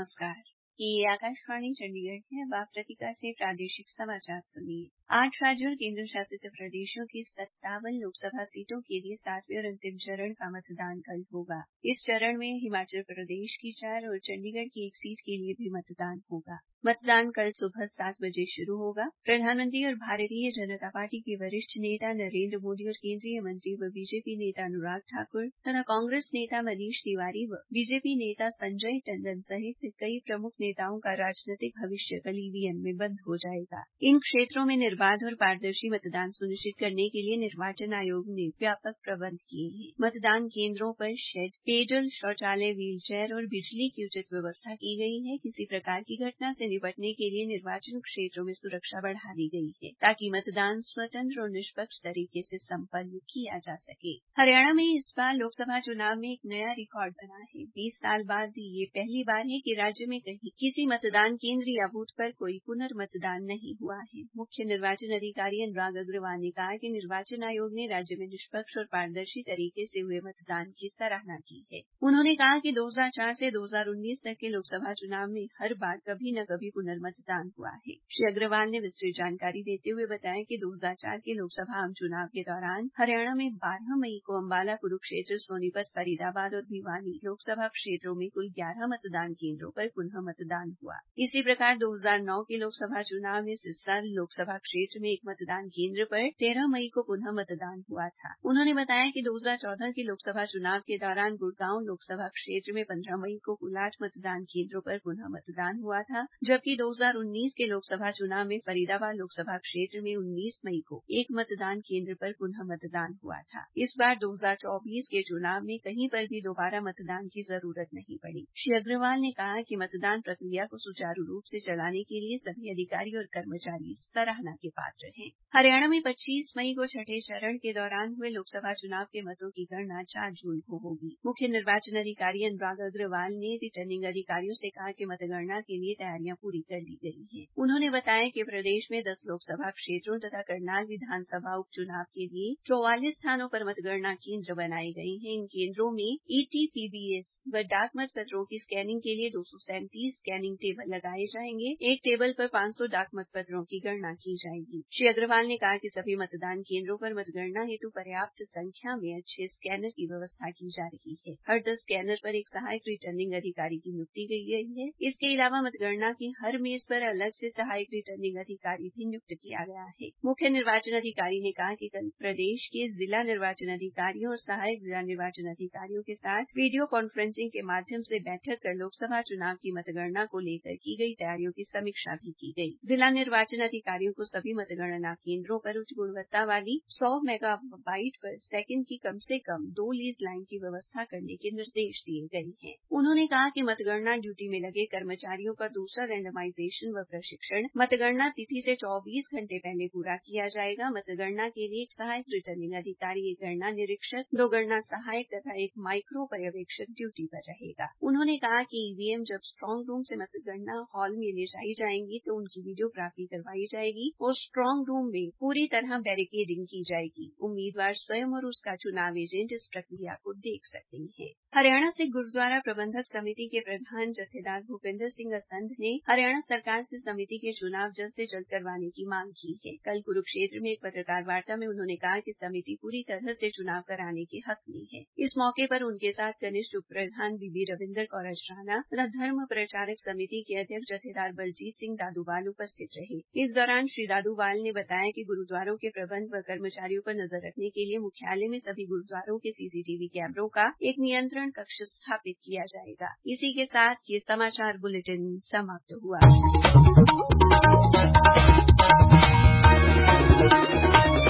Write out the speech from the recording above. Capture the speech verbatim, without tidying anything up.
नमस्कार। ये आकाशवाणी चंडीगढ़ है। अब आप प्रतिका से प्रादेशिक समाचार सुनिए। आठ राज्यों और केंद्र शासित प्रदेशों की सत्तावन लोकसभा सीटों के लिए सातवें और अंतिम चरण का मतदान कल होगा। इस चरण में हिमाचल प्रदेश की चार और चंडीगढ़ की एक सीट के लिए भी मतदान होगा। मतदान कल सुबह सात बजे शुरू होगा। प्रधानमंत्री और भारतीय जनता पार्टी के वरिष्ठ नेता नरेंद्र मोदी और केंद्रीय मंत्री व बीजेपी नेता अनुराग ठाकुर तथा कांग्रेस नेता मनीष तिवारी व बीजेपी नेता संजय टंडन सहित कई प्रमुख नेताओं का राजनीतिक भविष्य कल ईवीएम में बंद हो जाएगा। इन क्षेत्रों में निर्बाध और पारदर्शी मतदान सुनिश्चित करने के लिए निर्वाचन आयोग ने व्यापक प्रबंध किए हैं। मतदान केंद्रों पर शेड, पेयजल, शौचालय, व्हील चेयर और बिजली की उचित व्यवस्था की गई है। किसी प्रकार की घटना से निपटने के लिए निर्वाचन क्षेत्रों में सुरक्षा बढ़ा दी गई है ताकि मतदान स्वतंत्र और निष्पक्ष तरीके से संपन्न किया जा सके। हरियाणा में इस बार लोकसभा चुनाव में एक नया रिकॉर्ड बना है। बीस साल बाद ये पहली बार है कि राज्य में कहीं किसी मतदान केंद्र या बूथ पर कोई पुनर्मतदान नहीं हुआ है। मुख्य निर्वाचन अधिकारी अनुराग अग्रवाल ने कहा कि निर्वाचन आयोग ने राज्य में निष्पक्ष और पारदर्शी तरीके से हुए मतदान की सराहना की है। उन्होंने कहा कि दो हज़ार चार से दो हज़ार उन्नीस तक के लोकसभा चुनाव में हर बार कभी न कभी पुनर्मतदान हुआ है। श्री अग्रवाल ने विस्तृत जानकारी देते हुए बताया कि दो हज़ार चार के लोकसभा आम चुनाव के दौरान हरियाणा में बारह मई को अंबाला, कुरुक्षेत्र, सोनीपत, फरीदाबाद और भिवानी लोकसभा क्षेत्रों में कुल ग्यारह मतदान केंद्रों पर पुनः मतदान हुआ। इसी प्रकार दो हज़ार नौ के लोकसभा चुनाव में सिरसा लोकसभा क्षेत्र में एक मतदान केंद्र पर तेरह मई को पुनः मतदान हुआ था। उन्होंने बताया कि दो हज़ार चौदह के लोकसभा चुनाव के दौरान गुड़गांव लोकसभा क्षेत्र में पंद्रह मई को कुल आठ मतदान केंद्रों पर पुनः मतदान हुआ था, जबकि दो हज़ार उन्नीस के लोकसभा चुनाव में फरीदाबाद लोकसभा क्षेत्र में उन्नीस मई को एक मतदान केंद्र पर पुनः मतदान हुआ था। इस बार दो हज़ार चौबीस के चुनाव में कहीं पर भी दोबारा मतदान की जरूरत नहीं पड़ी। श्री अग्रवाल ने कहा कि मतदान प्रक्रिया को सुचारू रूप से चलाने के लिए सभी अधिकारी और कर्मचारी सराहना के पात्र हैं। हरियाणा में पच्चीस मई को छठे चरण के दौरान हुए लोकसभा चुनाव के मतों की गणना चार जून को होगी। मुख्य निर्वाचन अधिकारी अनुराग अग्रवाल ने रिटर्निंग अधिकारियों से कहा कि मतगणना के लिए तैयारियां पूरी कर ली गई हैं। उन्होंने बताया कि प्रदेश में दस लोकसभा क्षेत्रों तथा करनाल विधानसभा उपचुनाव के लिए चौवालीस स्थानों पर मतगणना केंद्र बनाए गए हैं। इन केंद्रों में ईटीपीबीएस व डाक मत पत्रों की स्कैनिंग के लिए दो सौ सैंतीस स्कैनिंग टेबल लगाए जाएंगे। एक टेबल पर पांच सौ डाक मत पत्रों की गणना की जाएगी। श्री अग्रवाल ने कहा कि सभी मतदान केंद्रों पर मतगणना हेतु पर्याप्त संख्या में अच्छे स्कैनर की व्यवस्था की जा रही है। हर दस स्कैनर पर एक सहायक रिटर्निंग अधिकारी की नियुक्ति की गई है। इसके अलावा मतगणना की हर मेज पर अलग से सहायक रिटर्निंग अधिकारी भी नियुक्त किया गया है। मुख्य निर्वाचन अधिकारी ने कहा कि कल प्रदेश के जिला निर्वाचन अधिकारियों और सहायक जिला निर्वाचन अधिकारियों के साथ वीडियो कॉन्फ्रेंसिंग के माध्यम से बैठक कर लोकसभा चुनाव की मतगणना को लेकर की गई तैयारियों की समीक्षा भी की गई। जिला निर्वाचन अधिकारियों को सभी मतगणना केंद्रों पर उच्च गुणवत्ता वाली सौ मेगाबाइट पर सेकंड की कम से कम दो लीज लाइन की व्यवस्था करने के निर्देश दिए गए हैं। उन्होंने कहा कि मतगणना ड्यूटी में लगे कर्मचारियों का दूसरा रैंडमाइजेशन व प्रशिक्षण मतगणना तिथि से चौबीस घंटे पहले पूरा किया जाएगा। मतगणना के लिए एक सहायक रिटर्निंग अधिकारी, एक गणना निरीक्षक, दो गणना सहायक तथा एक माइक्रो पर्यवेक्षक ड्यूटी पर रहेगा। उन्होंने कहा कि ईवीएम जब स्ट्रांग रूम से मतगणना हॉल में ले जाई जाएंगी तो उनकी वीडियोग्राफी करवाई जाएगी और स्ट्रांग रूम में पूरी तरह बैरिकेडिंग की जाएगी। उम्मीदवार स्वयं और उसका चुनाव एजेंट इस प्रक्रिया को देख सकते हैं। हरियाणा सिख गुरुद्वारा प्रबंधक समिति के प्रधान जत्थेदार भूपिंदर सिंह असंध ने हरियाणा सरकार से समिति के चुनाव जल्द से जल्द करवाने की मांग की है। कल कुरुक्षेत्र में एक पत्रकार वार्ता में उन्होंने कहा कि समिति पूरी तरह से चुनाव कराने के हक में है। इस मौके पर उनके साथ कनिष्ठ उप प्रधान बीबी रविंदर कौर अजराना तथा धर्म प्रचारक समिति के अध्यक्ष जत्थेदार बलजीत सिंह दादूवाल उपस्थित रहे। इस दौरान श्री दादूवाल ने बताया कि गुरुद्वारों के प्रबंध व कर्मचारियों पर नजर रखने के लिए मुख्यालय में सभी गुरुद्वारों के सीसीटीवी कैमरों का एक नियंत्रण कक्ष स्थापित किया जाएगा। इसी के साथ ये समाचार बुलेटिन समाप्त हुआ।